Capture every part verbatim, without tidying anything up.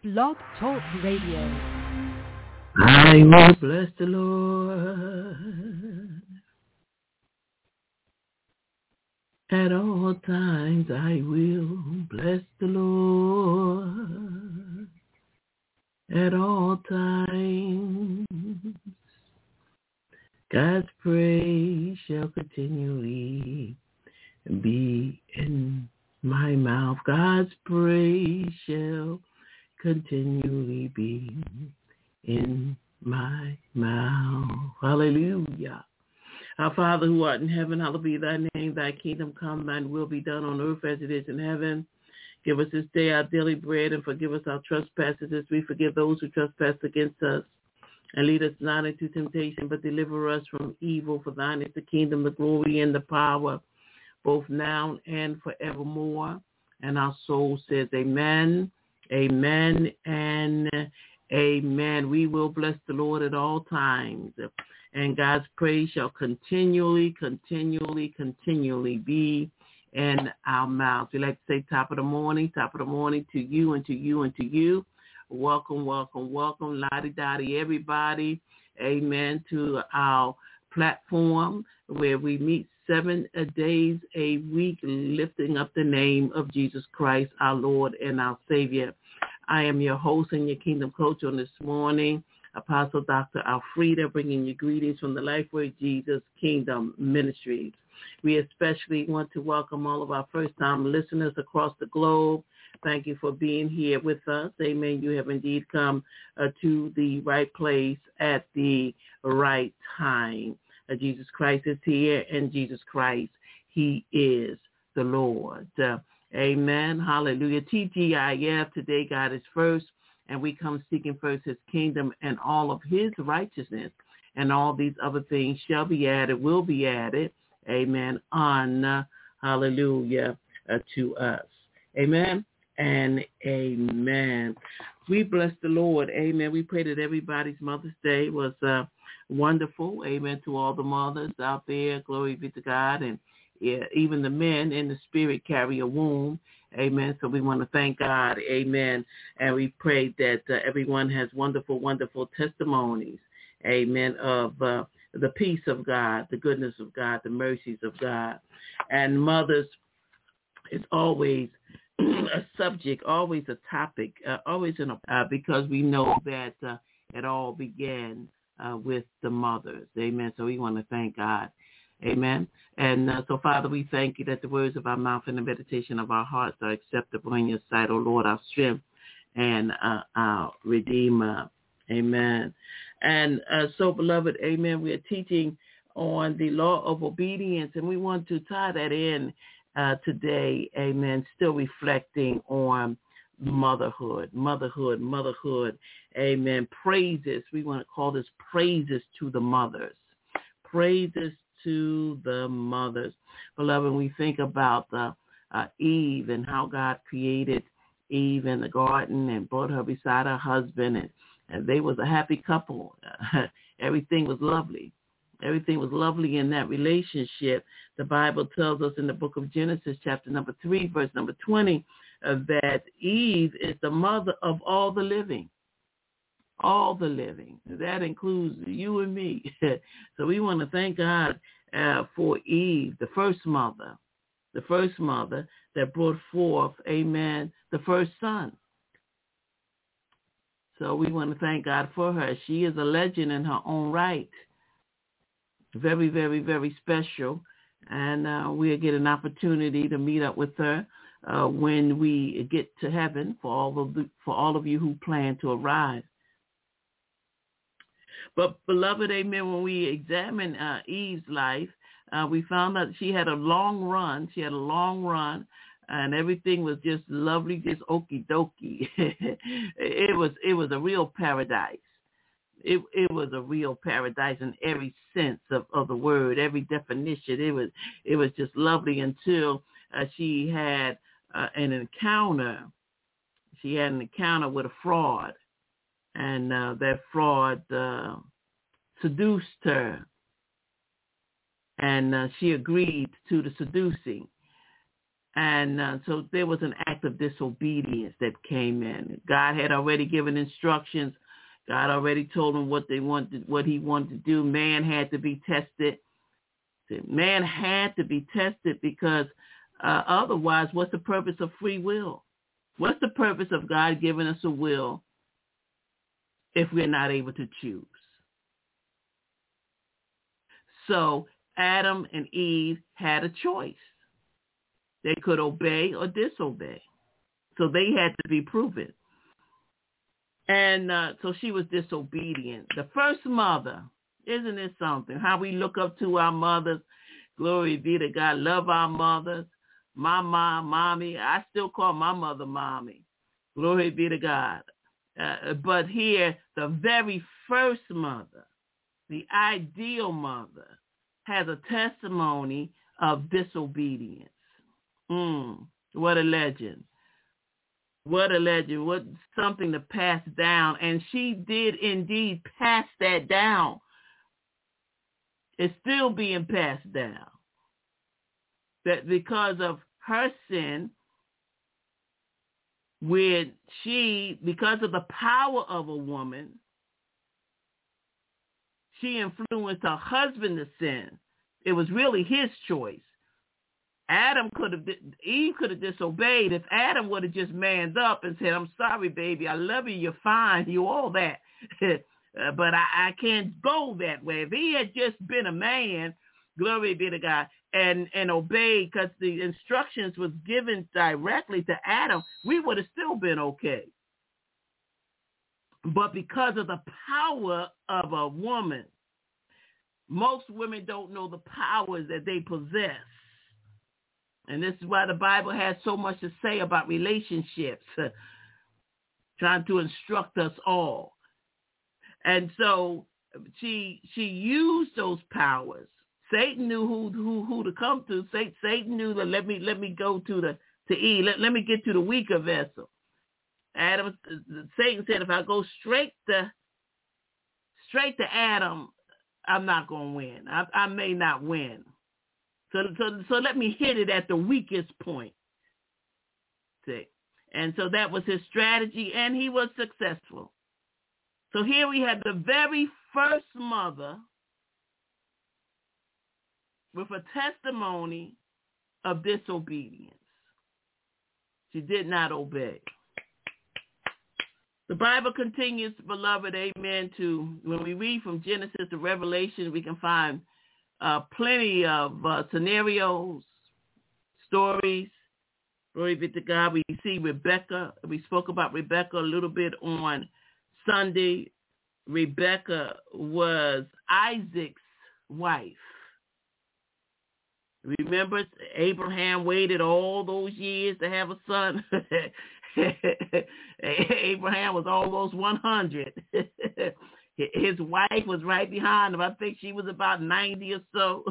Blog Talk Radio. I will bless the Lord. At all times I will bless the Lord. At all times God's praise shall continually be in my mouth. God's praise shall continually be in my mouth. Hallelujah. Our Father who art in heaven, hallowed be thy name. Thy kingdom come, thine will be done on earth as it is in heaven. Give us this day our daily bread, and forgive us our trespasses as we forgive those who trespass against us. And lead us not into temptation, but deliver us from evil. For thine is the kingdom, the glory, and the power, both now and forevermore. And our soul says amen, amen, and amen. We will bless the Lord at all times, and God's praise shall continually, continually, continually be in our mouths. We like to say top of the morning, top of the morning to you and to you and to you. Welcome, welcome, welcome, lottie-dottie, everybody, amen, to our platform where we meet seven days a week, lifting up the name of Jesus Christ, our Lord and our Savior. I am your host and your kingdom coach on this morning, Apostle Doctor Alfreda, bringing you greetings from the Lifeway Jesus Kingdom Ministries. We especially want to welcome all of our first-time listeners across the globe. Thank you for being here with us. Amen. You have indeed come uh, to the right place at the right time. Uh, Jesus Christ is here, and Jesus Christ, he is the Lord. Uh, amen. Hallelujah. T G I F, today God is first, and we come seeking first his kingdom and all of his righteousness, and all these other things shall be added, will be added. Amen. On, uh, hallelujah, uh, to us. Amen. And amen. We bless the Lord. Amen. We pray that everybody's Mother's Day was uh, wonderful. Amen. To all the mothers out there, glory be to God. And yeah, even the men in the spirit carry a womb. Amen. So we want to thank God. Amen. And we pray that uh, everyone has wonderful, wonderful testimonies. Amen. Of uh, the peace of God, the goodness of God, the mercies of God. And mothers is always a subject, always a topic, uh, always in a, uh, because we know that uh, it all began uh, with the mothers. Amen. So we want to thank God. Amen. And uh, so, Father, we thank you that the words of our mouth and the meditation of our hearts are acceptable in your sight, O Lord, our strength and uh, our Redeemer. Amen. And uh, so, beloved, amen, we are teaching on the law of obedience, and we want to tie that in Uh, today, amen, still reflecting on motherhood, motherhood, motherhood, amen, praises. We want to call this praises to the mothers, praises to the mothers. Beloved, when we think about the, uh, Eve and how God created Eve in the garden and brought her beside her husband, and, and they was a happy couple. Everything was lovely. Everything was lovely in that relationship. The Bible tells us in the book of Genesis, chapter number three, verse number twenty, uh, that Eve is the mother of all the living. All the living. That includes you and me. So we want to thank God uh, for Eve, the first mother, the first mother that brought forth, amen, the first son. So we want to thank God for her. She is a legend in her own right. Very, very, very special. And uh, we'll get an opportunity to meet up with her uh, when we get to heaven for all of the, for all of you who plan to arrive. But, beloved, amen, when we examine uh, Eve's life, uh, we found out she had a long run. She had a long run, and everything was just lovely, just okie dokie. it was it was a real paradise. It it was a real paradise in every sense of, of the word, every definition. It was it was just lovely until uh, she had uh, an encounter. She had an encounter with a fraud, and uh, that fraud uh, seduced her, and uh, she agreed to the seducing. And uh, so there was an act of disobedience that came in. God had already given instructions. God already told him what they wanted, what he wanted to do. Man had to be tested. Man had to be tested because uh, otherwise, what's the purpose of free will? What's the purpose of God giving us a will if we're not able to choose? So Adam and Eve had a choice. They could obey or disobey. So they had to be proven. And uh, so she was disobedient. The first mother, isn't it something? How we look up to our mothers. Glory be to God. Love our mothers. My mom, mommy. I still call my mother mommy. Glory be to God. Uh, but here, the very first mother, the ideal mother, has a testimony of disobedience. Mm, what a legend. What a legend. What something to pass down. And she did indeed pass that down. It's still being passed down. That because of her sin, when she, because of the power of a woman, she influenced her husband to sin. It was really his choice. Adam could have, Eve could have disobeyed if Adam would have just manned up and said, I'm sorry, baby, I love you, you're fine, you all that. uh, but I, I can't go that way. If he had just been a man, glory be to God, and, and obeyed because the instructions was given directly to Adam, we would have still been okay. But because of the power of a woman, most women don't know the powers that they possess. And this is why the Bible has so much to say about relationships, trying to instruct us all. And so she she used those powers. Satan knew who who who to come to. Satan knew that let me let me go to the to Eve. Let, let me get to the weaker vessel. Adam Satan said, if I go straight to straight to Adam, I'm not gonna win. I, I may not win. So, so, so let me hit it at the weakest point. See? And so that was his strategy, and he was successful. So here we had the very first mother with a testimony of disobedience. She did not obey. The Bible continues, beloved, amen, to when we read from Genesis to Revelation, we can find Uh, plenty of uh, scenarios, stories. Glory be to God. We see Rebecca. We spoke about Rebecca a little bit on Sunday. Rebecca was Isaac's wife. Remember, Abraham waited all those years to have a son. Abraham was almost one hundred. His wife was right behind him. I think she was about ninety or so.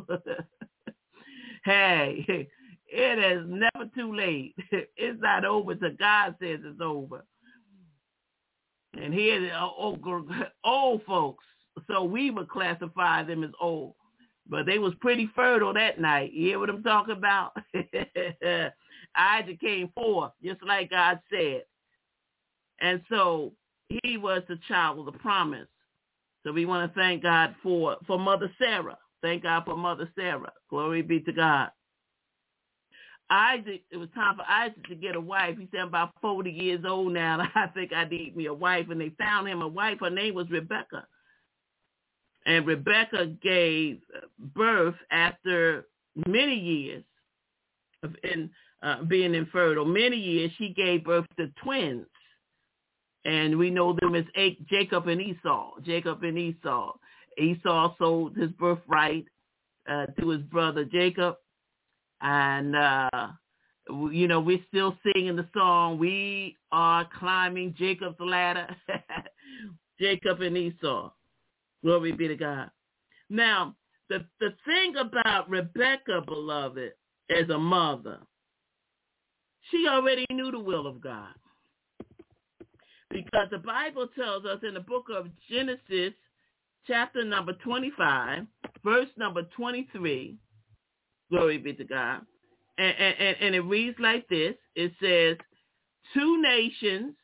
Hey, it is never too late. It's not over till God says it's over. And here the old, old folks, so we would classify them as old. But they was pretty fertile that night. You hear what I'm talking about? Isaac came forth, just like God said. And so he was the child of the promise. So we want to thank God for, for Mother Sarah. Thank God for Mother Sarah. Glory be to God. Isaac, it was time for Isaac to get a wife. He said, I'm about forty years old now, and I think I need me a wife. And they found him a wife. Her name was Rebecca. And Rebecca gave birth after many years of in, uh, being infertile. Many years, she gave birth to twins. And we know them as Jacob and Esau. Jacob and Esau. Esau sold his birthright uh, to his brother Jacob. And, uh, you know, we're still singing the song, we are climbing Jacob's ladder. Jacob and Esau. Glory be to God. Now, the, the thing about Rebecca, beloved, as a mother, she already knew the will of God. Because the Bible tells us in the book of Genesis, chapter number twenty-five, verse number twenty-three, glory be to God, And, and, and it reads like this. It says, two nations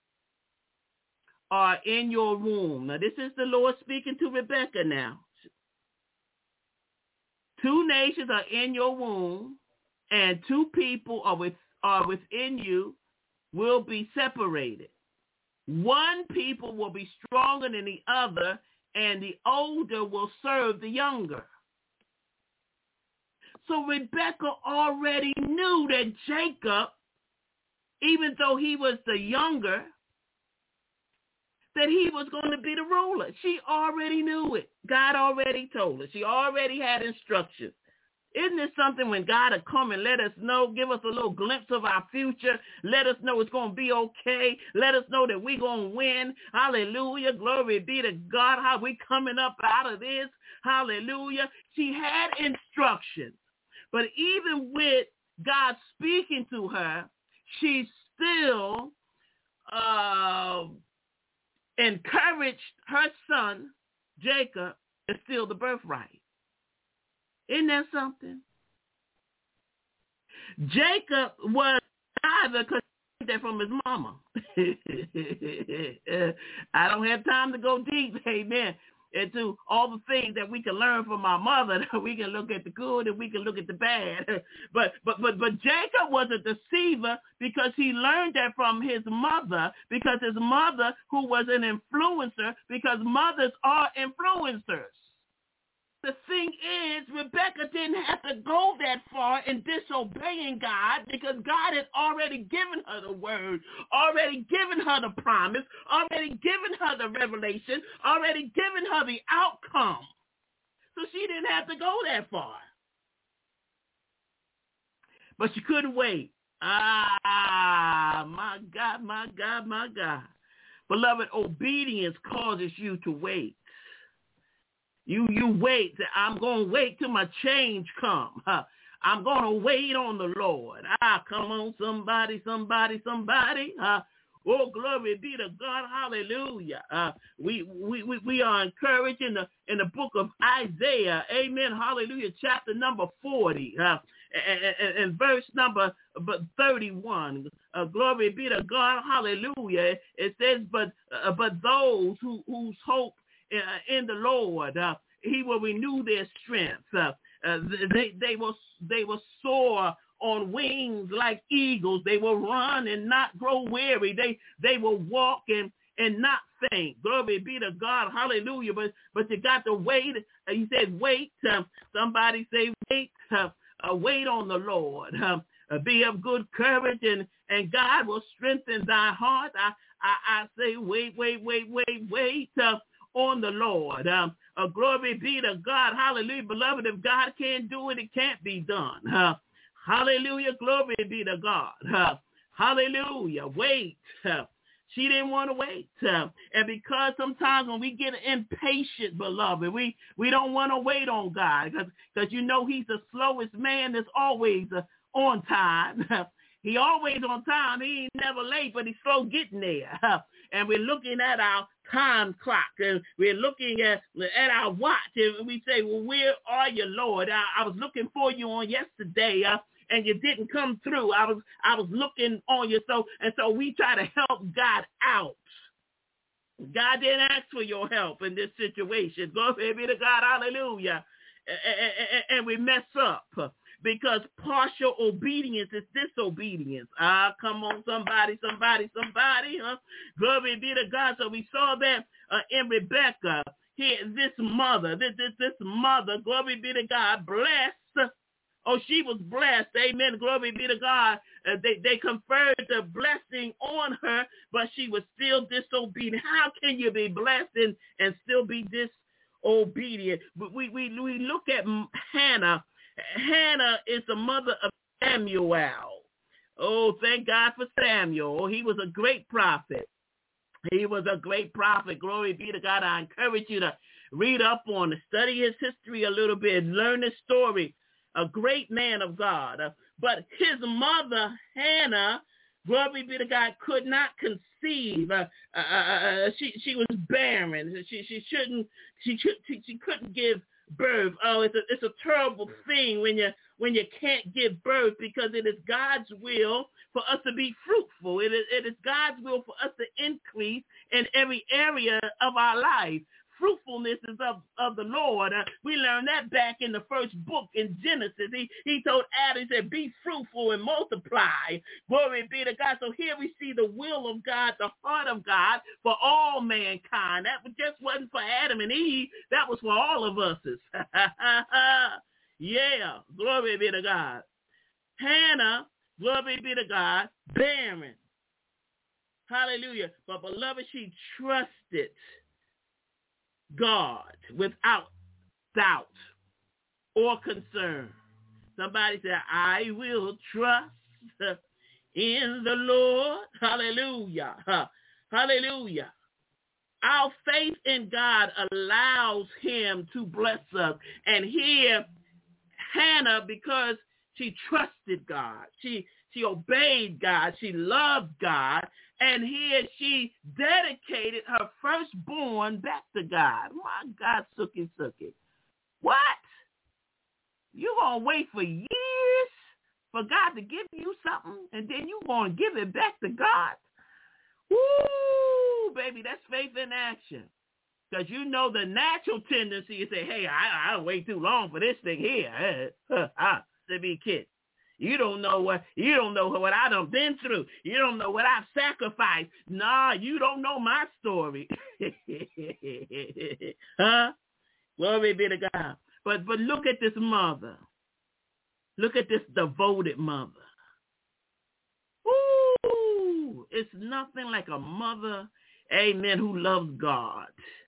are in your womb. Now, this is the Lord speaking to Rebekah now. Two nations are in your womb, and two people are, with, are within you will be separated. One people will be stronger than the other, and the older will serve the younger. So Rebekah already knew that Jacob, even though he was the younger, that he was going to be the ruler. She already knew it. God already told her. She already had instructions. Isn't it something when God will come and let us know, give us a little glimpse of our future, let us know it's going to be okay, let us know that we're going to win. Hallelujah. Glory be to God. How we coming up out of this. Hallelujah. She had instructions. But even with God speaking to her, she still uh, encouraged her son, Jacob, to steal the birthright. Isn't that something? Jacob was either because he got that from his mama. I don't have time to go deep, amen, into all the things that we can learn from our mother. We can look at the good and we can look at the bad. But but but but Jacob was a deceiver because he learned that from his mother, because his mother, who was an influencer, because mothers are influencers. The thing is, Rebekah didn't have to go that far in disobeying God because God had already given her the word, already given her the promise, already given her the revelation, already given her the outcome. So she didn't have to go that far. But she couldn't wait. Ah, my God, my God, my God. Beloved, obedience causes you to wait. You you wait. I'm going to wait till my change come. Huh? I'm going to wait on the Lord. Ah, come on, somebody, somebody, somebody. Uh, oh, glory be to God. Hallelujah. Uh, we, we, we, we are encouraged in the, in the book of Isaiah. Amen. Hallelujah. Chapter number forty. Uh, and, and, and verse number thirty-one. Uh, glory be to God. Hallelujah. It says, but uh, but those who, whose hope in the Lord, uh, he will renew their strength. Uh, uh, they they will they will soar on wings like eagles. They will run and not grow weary. They they will walk and and not faint. Glory be to God. Hallelujah. But but you got to wait. Uh, he said, wait. Uh, somebody say wait. Uh, uh, wait on the Lord. Uh, uh, be of good courage, and and God will strengthen thy heart. I I, I say wait wait wait wait wait. Uh, on the Lord. Um, uh, glory be to God. Hallelujah. Beloved, if God can't do it, it can't be done. Uh, hallelujah. Glory be to God. Uh, hallelujah. Wait. Uh, she didn't want to wait. Uh, and because sometimes when we get impatient, beloved, we, we don't want to wait on God because you know he's the slowest man that's always uh, on time. He always on time. He ain't never late, but he's slow getting there. And we're looking at our time clock, and we're looking at at our watch, and we say, well, where are you, Lord? I, I was looking for you on yesterday, uh, and you didn't come through. I was I was looking on you, so and so we try to help God out. God didn't ask for your help in this situation. Glory be to God, hallelujah. And, and we mess up. Because partial obedience is disobedience. Ah, come on, somebody, somebody, somebody. Huh? Glory be to God. So we saw that uh, in Rebekah. Here, this mother, this, this, this mother, glory be to God, blessed. Oh, she was blessed. Amen. Glory be to God. Uh, they, they conferred the blessing on her, but she was still disobedient. How can you be blessed and, and still be disobedient? We, we, we look at Hannah. Hannah is the mother of Samuel. Oh, thank God for Samuel. He was a great prophet. He was a great prophet. Glory be to God. I encourage you to read up on it, study his history a little bit, learn his story. A great man of God. But his mother, Hannah, glory be to God, could not conceive. Uh, uh, she she was barren. She she shouldn't. She she, she couldn't give birth. Oh, it's a it's a terrible thing when you when you can't give birth, because it is God's will for us to be fruitful. It is it is God's will for us to increase in every area of our life. Fruitfulness is of, of the Lord. Uh, we learned that back in the first book in Genesis. He, he told Adam, he said, be fruitful and multiply. Glory be to God. So here we see the will of God, the heart of God for all mankind. That just wasn't for Adam and Eve. That was for all of us. Yeah. Glory be to God. Hannah, glory be to God, barren. Hallelujah. But beloved, she trusted God without doubt or concern. Somebody said, I will trust in the Lord. Hallelujah. Hallelujah. Our faith in God allows him to bless us. And here, Hannah, because she trusted God, she she obeyed God, she loved God, and here she dedicated her firstborn back to God. My God, Suki Suki. What? You gonna wait for years for God to give you something, and then you gonna give it back to God? Woo, baby, that's faith in action. Because you know the natural tendency is to say, hey, I, I'll wait too long for this thing here. To be kid. You don't know what you don't know what I done been through. You don't know what I've sacrificed. Nah, you don't know my story. Huh? Glory be to God. But but look at this mother. Look at this devoted mother. Ooh, it's nothing like a mother, amen, who loves God.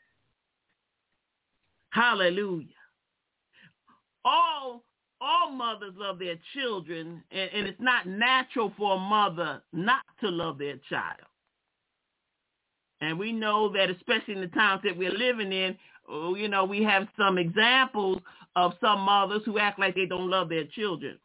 Hallelujah. All All mothers love their children, and, and it's not natural for a mother not to love their child. And we know that, especially in the times that we're living in, oh, you know, we have some examples of some mothers who act like they don't love their children.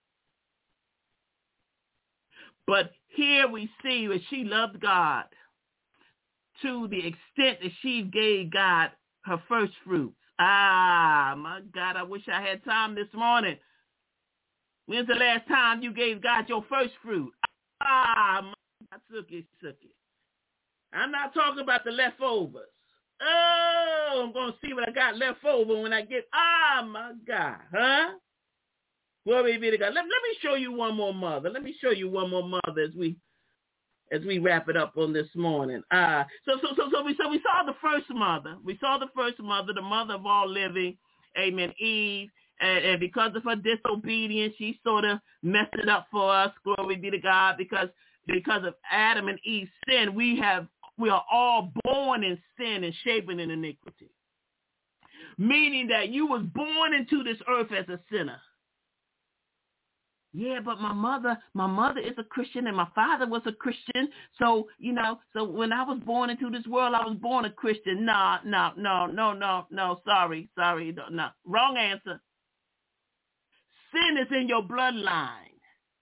But here we see that she loved God to the extent that she gave God her first fruits. Ah, my God, I wish I had time this morning. When's the last time you gave God your first fruit? Ah, my God, sucky, sucky. I'm not talking about the leftovers. Oh, I'm going to see what I got left over when I get, ah, my God, huh? Glory be to God. Let, let me show you one more mother. Let me show you one more mother as we as we wrap it up on this morning. Uh, so, so, so, so we, so we saw the first mother. We saw the first mother, the mother of all living, amen, Eve. And, and because of her disobedience, she sort of messed it up for us. Glory be to God. Because, because of Adam and Eve's sin, we have, we are all born in sin and shaping in iniquity. Meaning that you was born into this earth as a sinner. Yeah, but my mother, my mother is a Christian and my father was a Christian. So, you know, so when I was born into this world, I was born a Christian. No, no, no, no, no, no, sorry, sorry, no, no. Wrong answer. Sin is in your bloodline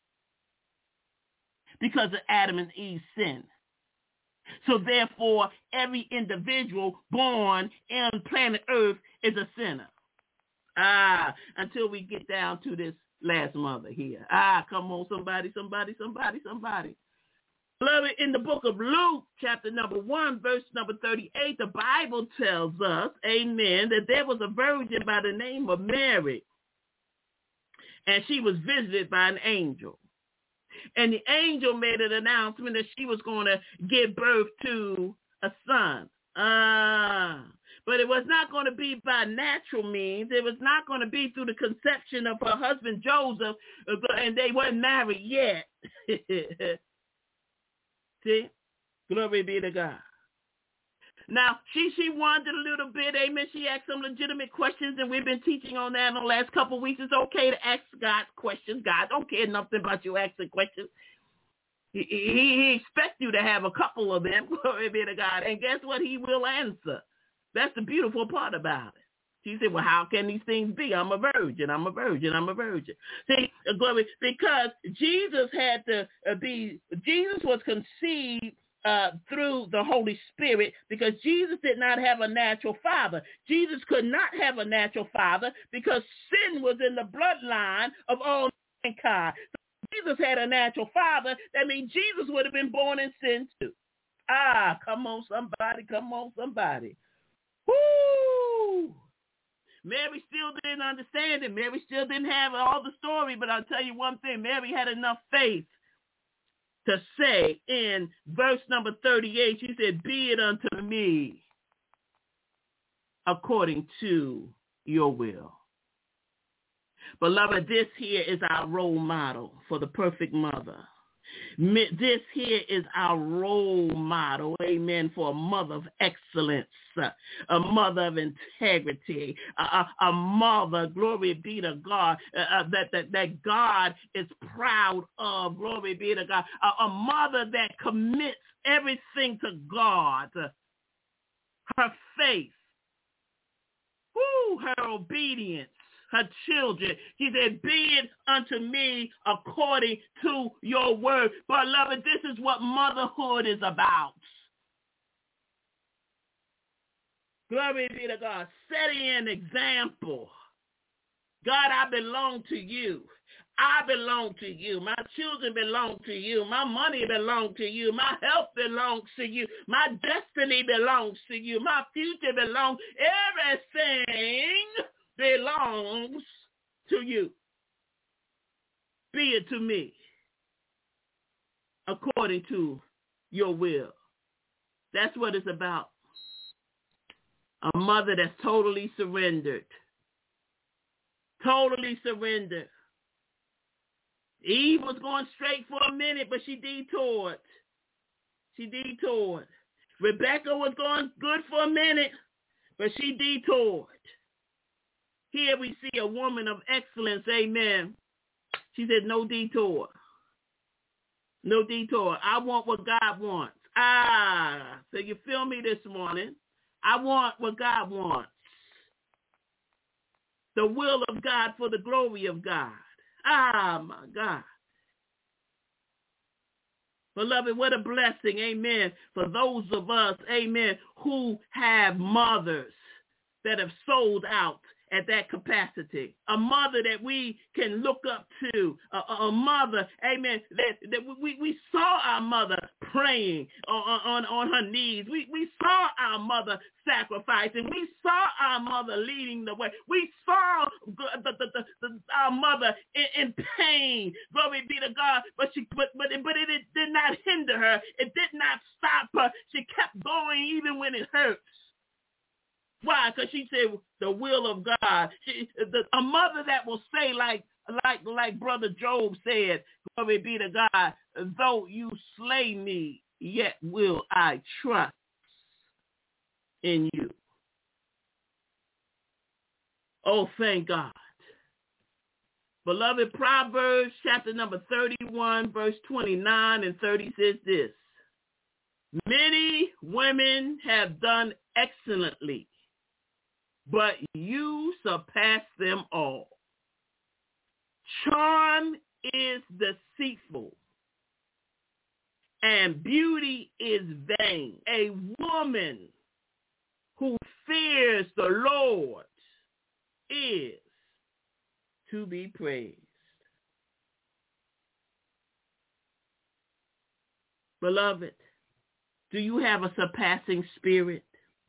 because of Adam and Eve's sin. So therefore, every individual born on planet Earth is a sinner. Ah, until we get down to this last mother here. Ah, come on, somebody, somebody, somebody, somebody. Beloved, in the book of Luke, chapter number one, verse number thirty-eight, the Bible tells us, amen, that there was a virgin by the name of Mary, and she was visited by an angel. And the angel made an announcement that she was going to give birth to a son. Ah, but it was not going to be by natural means. It was not going to be through the conception of her husband Joseph, and they weren't married yet. See? Glory be to God. Now, she she wondered a little bit, amen. She asked some legitimate questions, and we've been teaching on that in the last couple of weeks. It's okay to ask God questions. God don't care nothing about you asking questions. He, he, he expects you to have a couple of them, glory be to God. And guess what? He will answer. That's the beautiful part about it. She said, well, how can these things be? I'm a virgin. I'm a virgin. I'm a virgin. See, glory, because Jesus had to be, Jesus was conceived uh, through the Holy Spirit, because Jesus did not have a natural father. Jesus could not have a natural father because sin was in the bloodline of all mankind. So Jesus had a natural father. That means Jesus would have been born in sin too. Ah, come on, somebody. Come on, somebody. Woo! Mary still didn't understand it. Mary still didn't have all the story, but I'll tell you one thing. Mary had enough faith to say in verse number thirty-eight, she said, be it unto me according to your will. Beloved, this here is our role model for the perfect mother. This here is our role model, amen, for a mother of excellence, a mother of integrity, a, a, a mother, glory be to God, uh, that, that, that God is proud of, glory be to God, a, a mother that commits everything to God, her faith, woo, her obedience, her children. He said, be it unto me according to your word. Beloved, this is what motherhood is about. Glory be to God. Setting an example. God, I belong to you. I belong to you. My children belong to you. My money belongs to you. My health belongs to you. My destiny belongs to you. My future belongs. Everything belongs to you. Be it to me according to your will. That's what it's about. A mother that's totally surrendered. Totally surrendered. Eve was going straight for a minute, but she detoured. She detoured. Rebecca was going good for a minute, but she detoured. Here we see a woman of excellence, amen. She said, no detour. No detour. I want what God wants. Ah, so you feel me this morning? I want what God wants. The will of God for the glory of God. Ah, my God. Beloved, what a blessing, amen, for those of us, amen, who have mothers that have sold out at that capacity, a mother that we can look up to, a, a mother, amen, that, that we, we saw our mother praying on, on, on her knees. We, we saw our mother sacrificing. We saw our mother leading the way. We saw the, the, the, the, our mother in, in pain. Glory be to God. But she, but, but, it, but it, it did not hinder her. It did not stop her. She kept going even when it hurts. Why? Because she said the will of God. She, the, a mother that will say like like like Brother Job said, glory be to God, though you slay me, yet will I trust in you. Oh, thank God. Beloved, Proverbs chapter number thirty-one, verse twenty-nine and thirty says this. Many women have done excellently, but you surpass them all. Charm is deceitful, and beauty is vain. A woman who fears the Lord is to be praised. Beloved, do you have a surpassing spirit?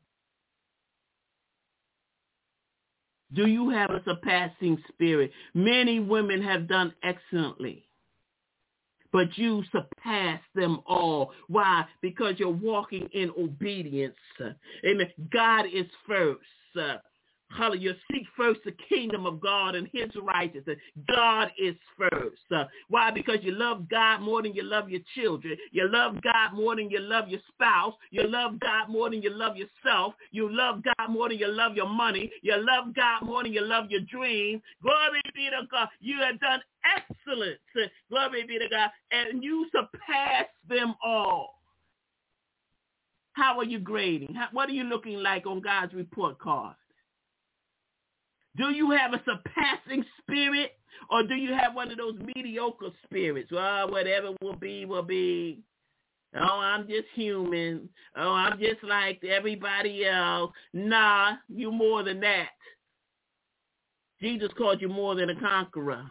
Do you have a surpassing spirit? Many women have done excellently, but you surpass them all. Why? Because you're walking in obedience. Amen. God is first. Uh, Hallelujah. Seek first the kingdom of God and his righteousness. God is first. Uh, why? Because you love God more than you love your children. You love God more than you love your spouse. You love God more than you love yourself. You love God more than you love your money. You love God more than you love your dreams. Glory be to God. You have done excellent. Glory be to God. And you surpass them all. How are you grading? How, what are you looking like on God's report card? Do you have a surpassing spirit, or do you have one of those mediocre spirits? Well, whatever will be, will be. Oh, I'm just human. Oh, I'm just like everybody else. Nah, you more than that. Jesus called you more than a conqueror.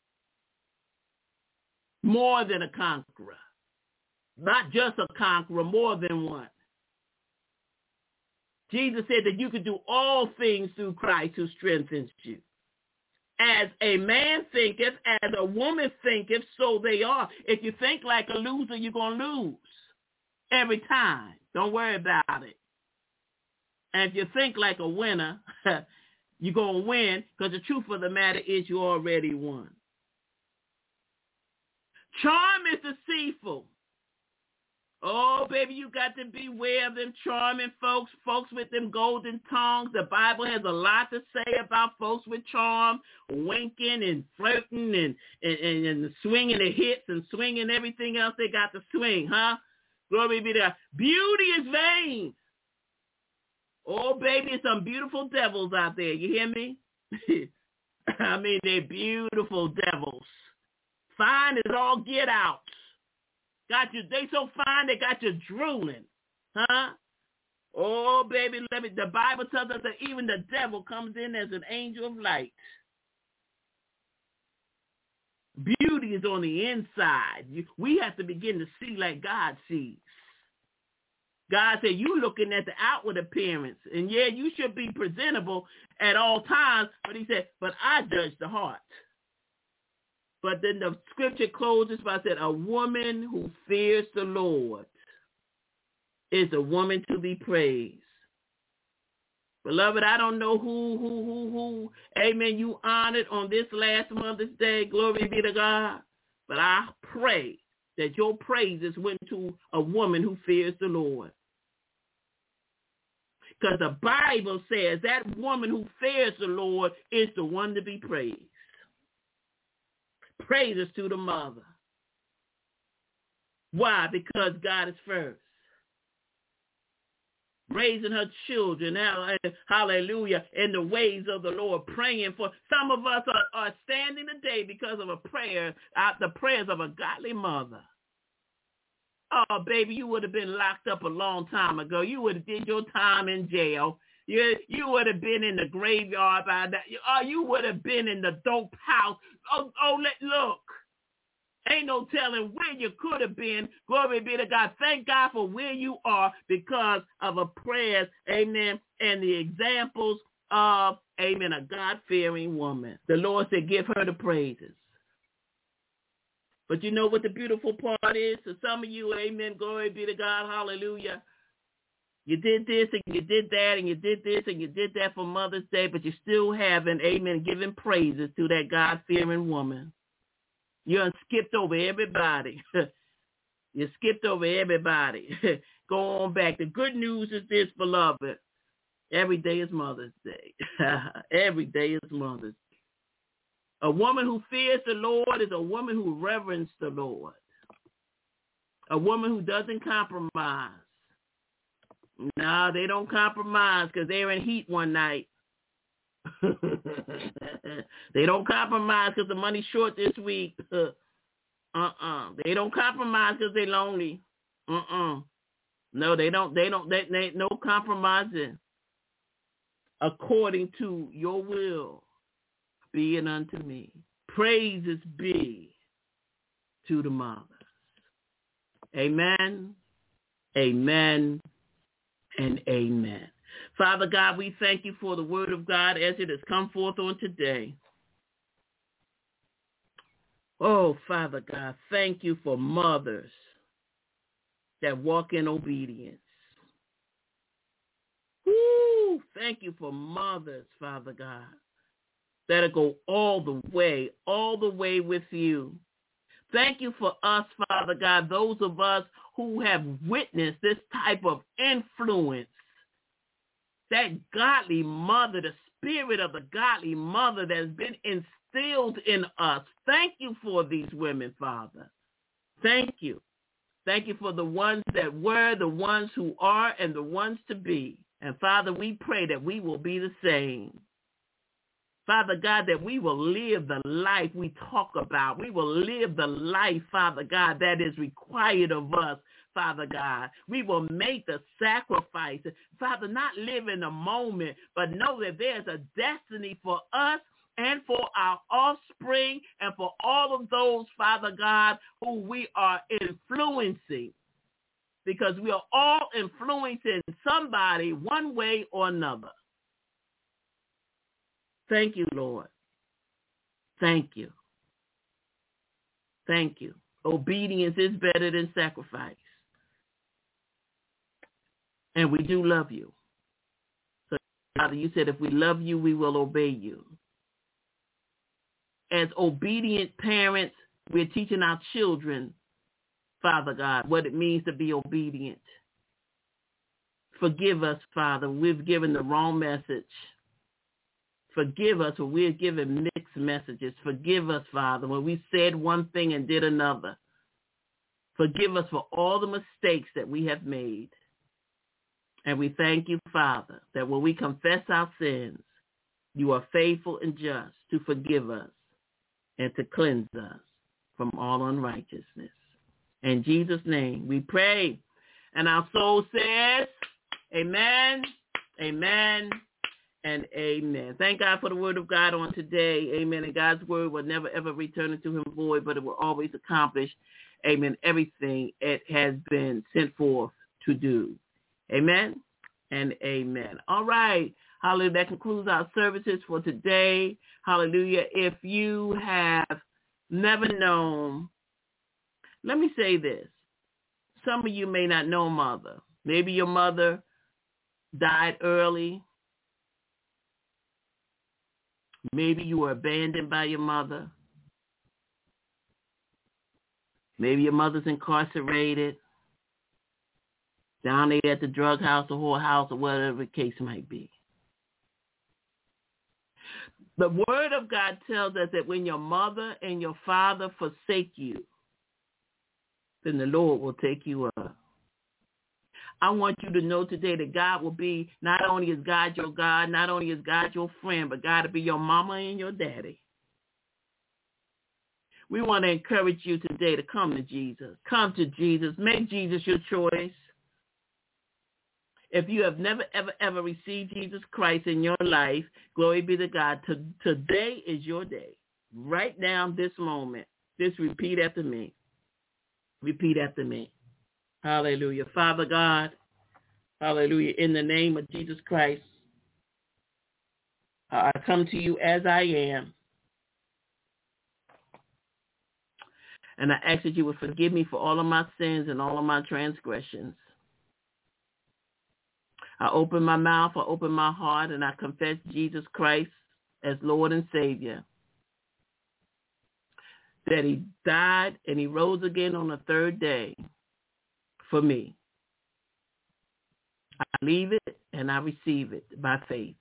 More than a conqueror. Not just a conqueror, more than one. Jesus said that you could do all things through Christ who strengthens you. As a man thinketh, as a woman thinketh, so they are. If you think like a loser, you're going to lose every time. Don't worry about it. And if you think like a winner, you're going to win, because the truth of the matter is you already won. Charm is deceitful. Oh, baby, you got to beware of them charming folks, folks with them golden tongues. The Bible has a lot to say about folks with charm, winking and flirting and, and, and, and swinging the hips and swinging everything else they got to swing, huh? Glory be to God. Beauty is vain. Oh, baby, some beautiful devils out there. You hear me? I mean, they're beautiful devils. Fine as all get out. Got you, they so fine they got you drooling. Huh? Oh, baby, let me, the Bible tells us that even the devil comes in as an angel of light. Beauty is on the inside. You, we have to begin to see like God sees. God said, you looking at the outward appearance. And yeah, you should be presentable at all times. But he said, but I judge the heart. But then the scripture closes by saying, a woman who fears the Lord is a woman to be praised. Beloved, I don't know who, who, who, who, amen, you honored on this last Mother's Day. Glory be to God. But I pray that your praises went to a woman who fears the Lord. Because the Bible says that woman who fears the Lord is the one to be praised. Praises to the mother. Why? Because God is first. Raising her children, hallelujah, in the ways of the Lord, praying for. Some of us are, are standing today because of a prayer, uh, the prayers of a godly mother. Oh, baby, you would have been locked up a long time ago. You would have did your time in jail. You, you would have been in the graveyard by that. Oh, you would have been in the dope house. Oh, oh, let look. Ain't no telling where you could have been. Glory be to God. Thank God for where you are because of a prayer, amen, and the examples of, amen, a God-fearing woman. The Lord said, give her the praises. But you know what the beautiful part is? To some of you, amen, glory be to God, hallelujah. You did this and you did that and you did this and you did that for Mother's Day, but you still haven't, amen, given praises to that God-fearing woman. You done skipped over everybody. You skipped over everybody. Go on back. The good news is this, beloved. Every day is Mother's Day. Every day is Mother's Day. A woman who fears the Lord is a woman who reverences the Lord. A woman who doesn't compromise. No, they don't compromise because they were in heat one night. They don't compromise because the money's short this week. Uh-uh. They don't compromise because they're lonely. Uh-uh. No, they don't. They don't. They, they no compromising. According to your will, be it unto me. Praises be to the mother. Amen. Amen. And amen. Father God, we thank you for the word of God as it has come forth on today. Oh, Father God, thank you for mothers that walk in obedience. Woo! Thank you for mothers, Father God, that'll go all the way, all the way with you. Thank you for us, Father God, those of us who have witnessed this type of influence. That godly mother, the spirit of the godly mother that has been instilled in us. Thank you for these women, Father. Thank you. Thank you for the ones that were, the ones who are, and the ones to be. And Father, we pray that we will be the same. Father God, that we will live the life we talk about. We will live the life, Father God, that is required of us Father God. We will make the sacrifice. Father, not live in the moment, but know that there's a destiny for us and for our offspring and for all of those, Father God, who we are influencing. Because we are all influencing somebody one way or another. Thank you, Lord. Thank you. Thank you. Obedience is better than sacrifice. And we do love you. So, Father, you said if we love you, we will obey you. As obedient parents, we're teaching our children, Father God, what it means to be obedient. Forgive us, Father. We've given the wrong message. Forgive us when we're giving mixed messages. Forgive us, Father, when we said one thing and did another. Forgive us for all the mistakes that we have made. And we thank you, Father, that when we confess our sins, you are faithful and just to forgive us and to cleanse us from all unrighteousness. In Jesus' name we pray. And our soul says, amen, amen, and amen. Thank God for the word of God on today. Amen. And God's word will never, ever return into him void, but it will always accomplish, amen, everything it has been sent forth to do. Amen and amen. All right. Hallelujah. That concludes our services for today. Hallelujah. If you have never known, let me say this. Some of you may not know mother. Maybe your mother died early. Maybe you were abandoned by your mother. Maybe your mother's incarcerated, down there at the drug house or whorehouse or whatever the case might be. The word of God tells us that when your mother and your father forsake you, then the Lord will take you up. I want you to know today that God will be, not only is God your God, not only is God your friend, but God will be your mama and your daddy. We want to encourage you today to come to Jesus. Come to Jesus. Make Jesus your choice. If you have never, ever, ever received Jesus Christ in your life, glory be to God. To, today is your day. Right now, this moment. Just repeat after me. Repeat after me. Hallelujah. Father God, hallelujah, in the name of Jesus Christ, I come to you as I am. And I ask that you would forgive me for all of my sins and all of my transgressions. I open my mouth, I open my heart, and I confess Jesus Christ as Lord and Savior. That he died and he rose again on the third day for me. I believe it and I receive it by faith.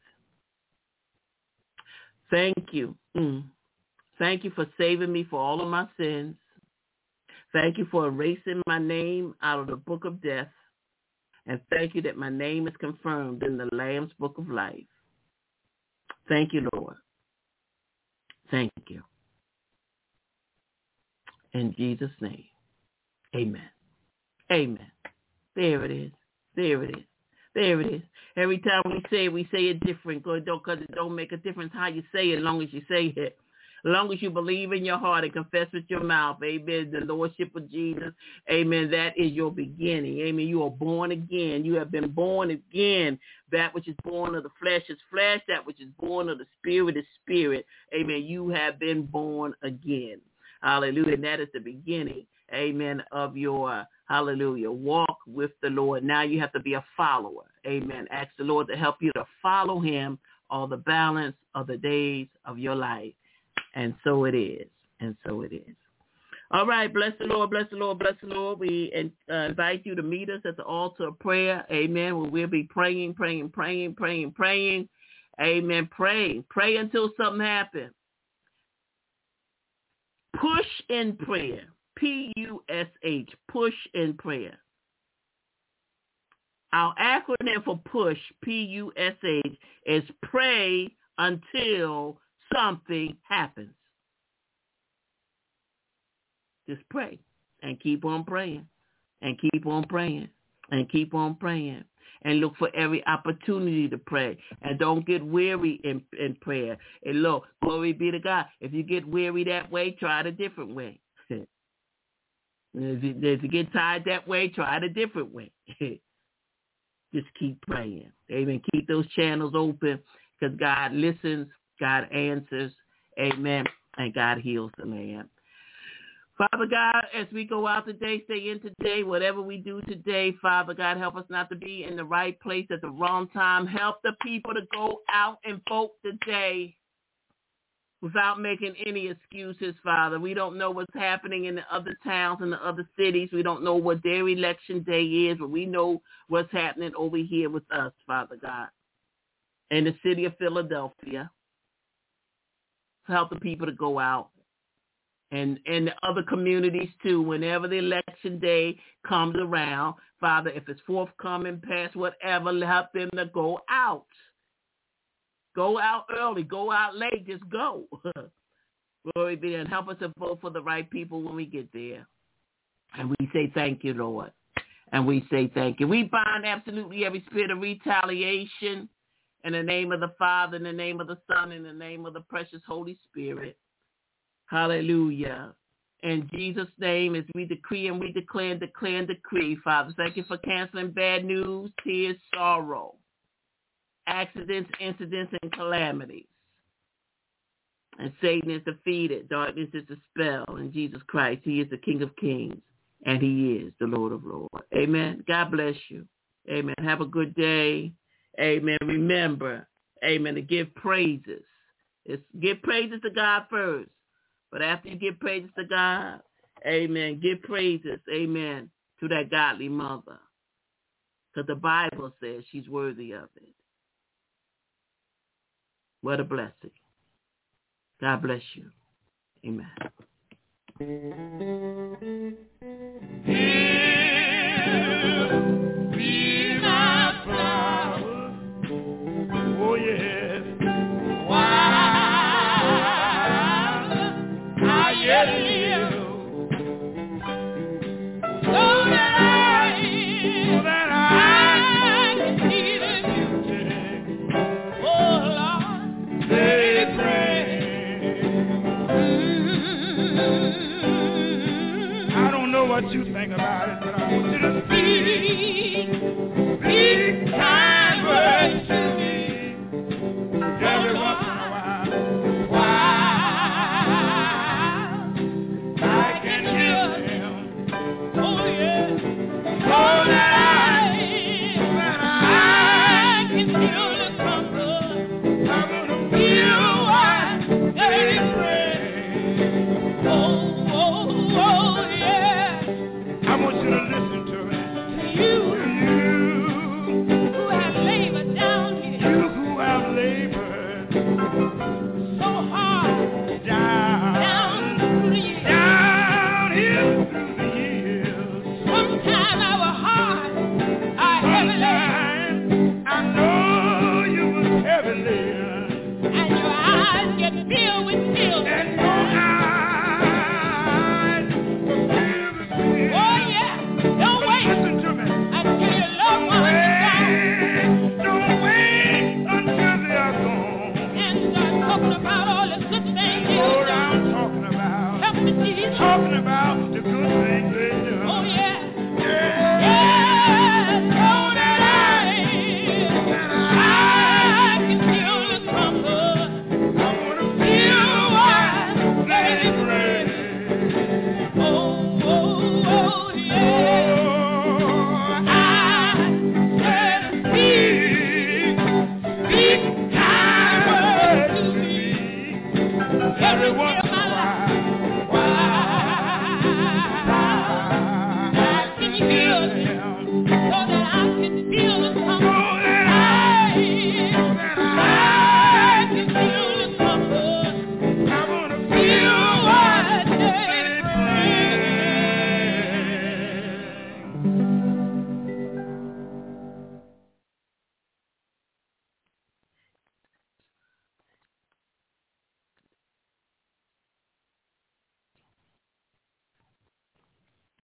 Thank you. Mm. Thank you for saving me for all of my sins. Thank you for erasing my name out of the book of death. And thank you that my name is confirmed in the Lamb's book of life. Thank you, Lord. Thank you. In Jesus' name, amen. Amen. There it is. There it is. There it is. Every time we say it, we say it different because it don't make a difference how you say it as long as you say it. As long as you believe in your heart and confess with your mouth, amen, the Lordship of Jesus, amen, that is your beginning. Amen. You are born again. You have been born again. That which is born of the flesh is flesh. That which is born of the spirit is spirit. Amen. You have been born again. Hallelujah. And that is the beginning, amen, of your, hallelujah, walk with the Lord. Now you have to be a follower. Amen. Ask the Lord to help you to follow him all the balance of the days of your life. And so it is. And so it is. All right. Bless the Lord. Bless the Lord. Bless the Lord. We uh, invite you to meet us at the altar of prayer. Amen. Where we'll be praying, praying, praying, praying, praying. Amen. Pray. Pray until something happens. Push in prayer. P U S H. Push in prayer. Our acronym for push, P U S H, is pray until something happens. Just pray and keep on praying And keep on praying. And keep on praying. And look for every opportunity to pray. And don't get weary in, in prayer. And look, glory be to God. If you get weary that way, try it a different way. if, you, if you get tired that way, try it a different way. Just keep praying. Amen. Keep those channels open because God listens, God answers. Amen. And God heals the land. Father God, as we go out today, stay in today, whatever we do today, Father God, help us not to be in the right place at the wrong time. Help the people to go out and vote today without making any excuses, Father. We don't know what's happening in the other towns and the other cities. We don't know what their election day is, but we know what's happening over here with us, Father God, in the city of Philadelphia. Help the people to go out. And and the other communities, too, whenever the election day comes around, Father, if it's forthcoming, past whatever, help them to go out. Go out early. Go out late. Just go. Glory be, and help us to vote for the right people when we get there. And we say thank you, Lord. And we say thank you. We bind absolutely every spirit of retaliation in the name of the Father, in the name of the Son, in the name of the precious Holy Spirit. Hallelujah. In Jesus' name, as we decree and we declare and declare and decree, Father, thank you for canceling bad news, tears, sorrow, accidents, incidents, and calamities. And Satan is defeated. Darkness is dispelled. In Jesus Christ, he is the King of kings, and he is the Lord of lords. Amen. God bless you. Amen. Have a good day. Amen. Remember, amen, to give praises. It's, give praises to God first. But after you give praises to God, amen, give praises, amen, to that godly mother. Because the Bible says she's worthy of it. What a blessing. God bless you. Amen.